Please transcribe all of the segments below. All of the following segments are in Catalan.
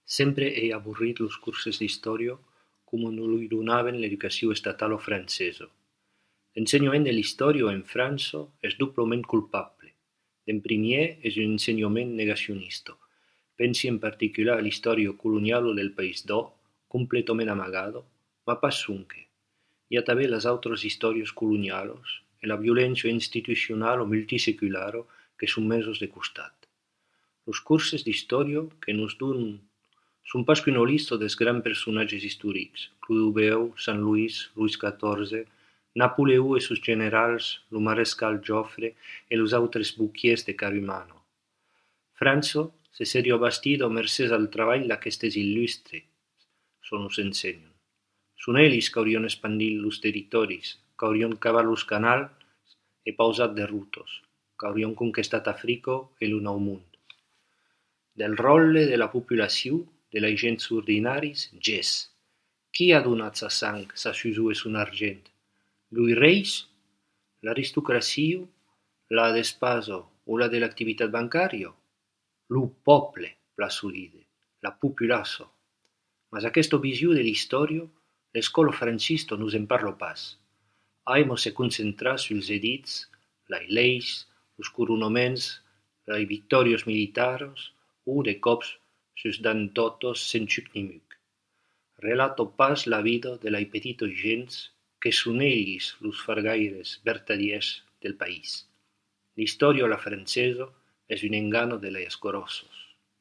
Sempre ei avorrit los curses d'istòria coma non lui donaven l'educacion estatala o francesa. L'ensenhament de l'istòria en França és doblament culpable. D'en primièr és un ensenhament negacionista. Pensi en particular a l'istòria coloniala del País d'Or, completament amagada, ma pas sonque. Hi ha tanben les autres històries colonialas e la violència institucionala o multiseculara que son mesos de costat. Los curses d'istòria que nos donan son pas qu'una lista dels grands personatges històrics, Clodoveo, Sant Louis, Louis XIV, Napoleó e sus generals, lo marescal Joffre e los autres buquiers de Carumano. França se seria bastida mercès al treball d'aquestes illustres, son nos ensenyan. Son ells qu'haurien expandit los territoris, qu'haurien cavat los canals e pausat de rutos, qu'haurien conquestat Africa e lo Nou Mund. Del ròtle de la populacion, de la gens ordinaris, gés. Qui ha donat sa sang, sa susor e son argent? Lui reis? L'aristocràcia? La despasa o la de l'activitat bancària? Lo poble, la solide, la populaça. Mas aquesta visió de l'istòria, l'escola francista nos en parla pas. Aimo se concentrar suls edits, les leis, los coronaments, les victòries militares o, de cops, sus d'anecdotes sen xuc ni muc. Relato pas la vida de la petita gens que son ells los fargaires vertadiers del país. L'istòria a la francesa és un engano de les grossos.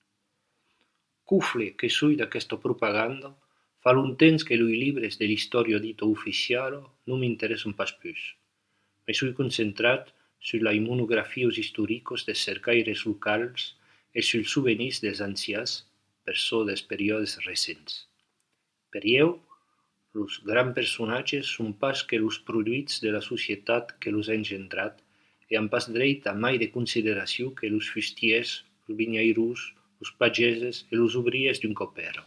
Cufle que soi d'aquesta propaganda, fa long temps que los libres de l'istòria dita oficiala non m'interessen pas plus. Me soi concentrat sur les monografies historiques des cercaires locals e suls souvenirs dels ancians per çò dels períodes recents. Per eu, los grands personatges son pas que los produïts de la societat que los ha engendrat e han pas dreit a mai de consideració que los fustiers, los vinhairos, los pageses e los obriers d'un copera.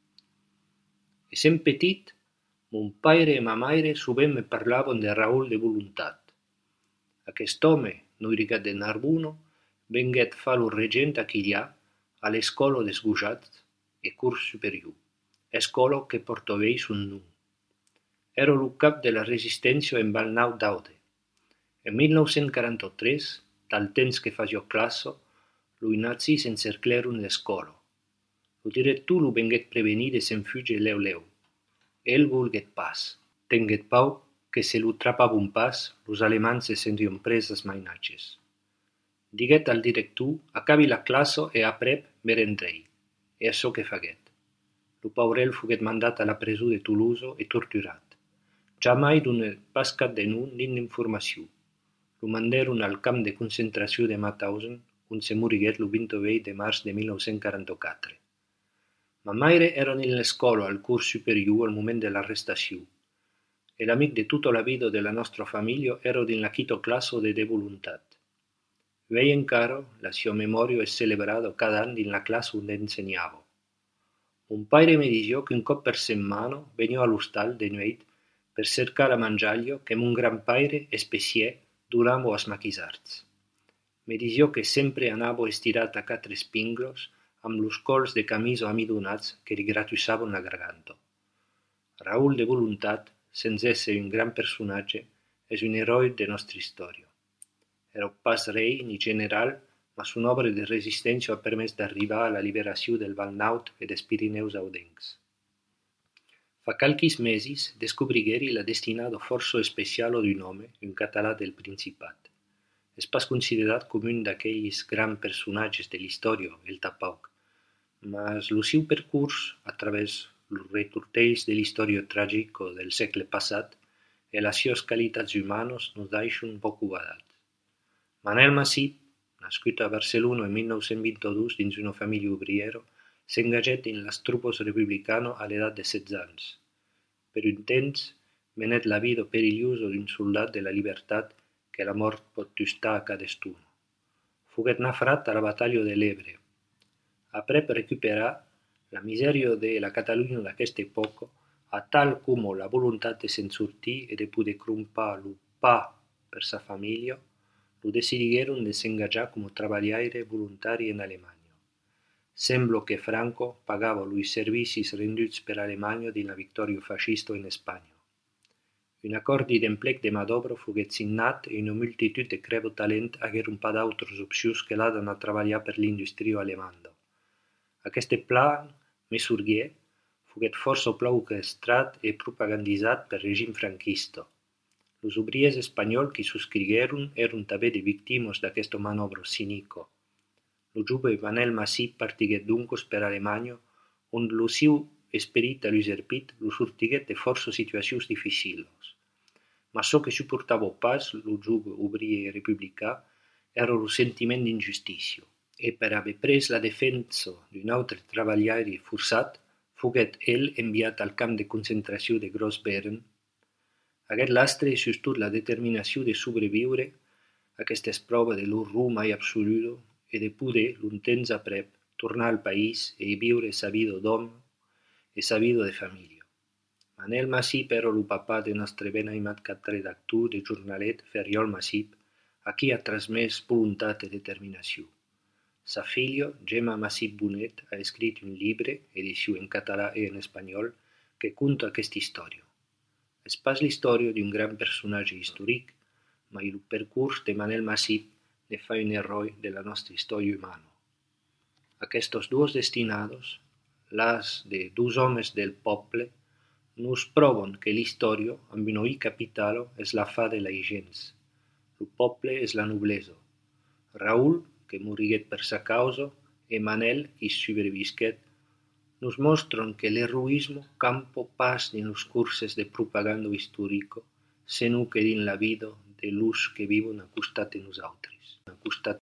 Essent petit, mon paire e ma maire sovent me parlaven de Raoul de Voluntat. Aquest home, naurigat de Narbona, venguèt far lo regent aquilhà a l'escola des gojats e curs superior, escola que portavei son nom. Era lo cap de la resistència en Valnau d'Aude. En 1943, tal temps que fasia classa, los nazis encerclèron l'escola. Lo director lo venguèt prevenir de se'n fuge leu. El volguèt pas. Tenguèt pau que se lo trapavon pas, los alemans se sentien pres as mainatges. Diguèt al director acabi la classa e aprèp merendrei, e açò que faguèt. Lo paurel foguèt mandat a la presó de Toulouse e torturat. Jamai donèt pas cap de nom nin d'informació. Lo mandèron al camp de concentració de Mauthausen, on se moriguèt lo 28 de març de 1944. Ma maire era en l'escola al curs superior al moment de l'arrestació, e l'amic de tota la vida de la nostra família era din la quita classa de Voluntat. Uei encara, la sia memòria és celebrada cada any din la classa on ensenyava. Mon paire me disió qu'un cop per setmana venia a l'hostal de nueit per cercar la manjalha que mon gran paire especiè donava als maquisards. Me disió que sempre anava estirat a quatre espinglos amb los cols de camisa amidonats que li gratussaven la garganta. Raoul de Voluntat, sens ésser un gran personatge, és un heroi de nostra història. Era pas rei ni general, ma son obra de resistència ha permès d'arribar a la liberació del Valnaut e dels Pirineus audencs. Fa calquis mesis descobrigueri la destinada força especiala d'un home, un català del Principat. És pas considerat com un d'aquells grans personatges de l'història, el tapauc, mas lo seu percurs a través los retortells de l'història tràgica del segle passat e les seves qualitats humanes nos deixen bocabadat. Manel Massip, nascut a Barcelona en 1922 dins una família obriera, s'engagèt en les tropes republicanes a l'edat de 16 anys. Per un temps, menèt la vida perillosa d'un soldat de la llibertat que la mort pot tustar a cadascun. Foguèt nafrat a la batalla de l'Ebre. Aprèp recuperar la misèria de la Catalunya d'aquesta època, a tal com la voluntat de se'n sortir e de poder crompar lo pa per sa família, lo decidigueren de s'engajar com a trabalhaire voluntari en Alemanya. sembla que Franco pagava els servicis renduts per Alemanha dins la victòria fascista en Espanya. Un acord d'emplec de mà d'obra foguèt signat e una multitud de crèvo talent hagueren pas d'autres opcions que la d'anar a treballar per l'indústria alemanda. Aquest plan mesurguer foguèt força pla orquestrat e propagandizat pel règim franquista. Els obriers espanyols qui subscrigueren eren també de víctimes d'aquesta manobra cínica. El jove Manel Massip partiguèt doncs per Alemanya, on el seu esperit aluserpit lo sortiguèt de força situacions difícils. Ma çò que suportava pas el jove obrier republicà era el sentiment d'injustícia, e per haver pres la defensa d'un altre treballaire forçat, foguèt ell enviat al camp de concentració de Grossbeeren. Aquest lastre e surtot la determinació de sobreviure aquestes proves de l'horror mai absoluta e de poder, un temps aprèp, tornar al país e viure sa vida d'home e sa vida de família. Manel Massip era el papà de nostre ben aimat capredactor de jornalet Ferriol Massip, a qui ha transmès voluntat e determinació. Sa filla, Gemma Massip Bonet, ha escrit un llibre, edició en català e en espanyol, que conta aquesta història. És pas l'història d'un gran personatge històric, ma el percurs de Manel Massip ne fa un heroi de la nostra història humana. Aquests dos destinados, las de dos homes del poble, nos proven que l'història, amb una I capital, és la fa de la gens. El poble és la noblesa. Raúl, que moriguet per sa causa, e Manel, qui sobrevisquet, nos mostren que l'heroisme campa pas dins les curses de propaganda històrica, sinó que dins la vida de los que viuen a costat de nosaltres.